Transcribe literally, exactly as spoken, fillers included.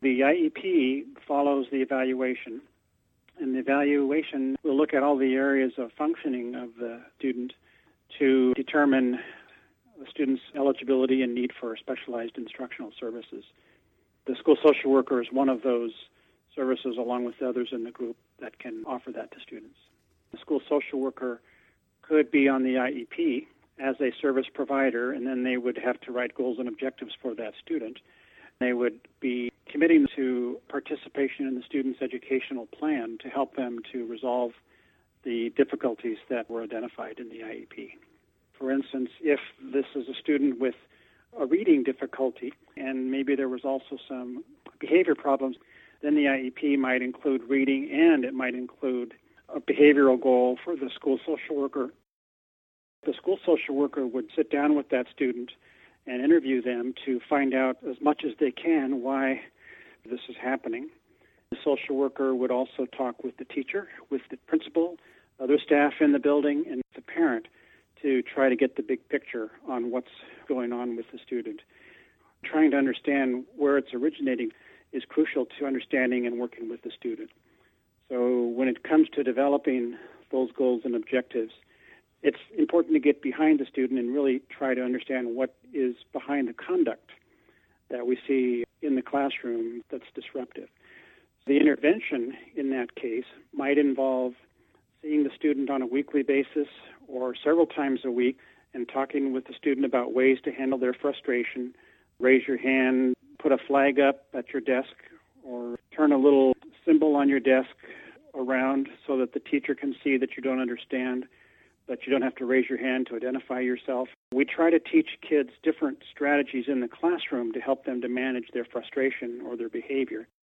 The I E P follows the evaluation, and the evaluation will look at all the areas of functioning of the student to determine the student's eligibility and need for specialized instructional services. The school social worker is one of those services, along with the others in the group, that can offer that to students. The school social worker could be on the I E P as a service provider, and then they would have to write goals and objectives for that student. They would be committing to participation in the student's educational plan to help them to resolve the difficulties that were identified in the I E P. For instance, if this is a student with a reading difficulty and maybe there was also some behavior problems, then the I E P might include reading and it might include a behavioral goal for the school social worker. The school social worker would sit down with that student and interview them to find out as much as they can why this is happening. The social worker would also talk with the teacher, with the principal, other staff in the building, and the parent to try to get the big picture on what's going on with the student. Trying to understand where it's originating is crucial to understanding and working with the student. So when it comes to developing those goals and objectives, it's important to get behind the student and really try to understand what is behind the conduct that we see in the classroom that's disruptive. The intervention in that case might involve seeing the student on a weekly basis or several times a week and talking with the student about ways to handle their frustration. Raise your hand, put a flag up at your desk, or turn a little symbol on your desk around so that the teacher can see that you don't understand, but you don't have to raise your hand to identify yourself. We try to teach kids different strategies in the classroom to help them to manage their frustration or their behavior.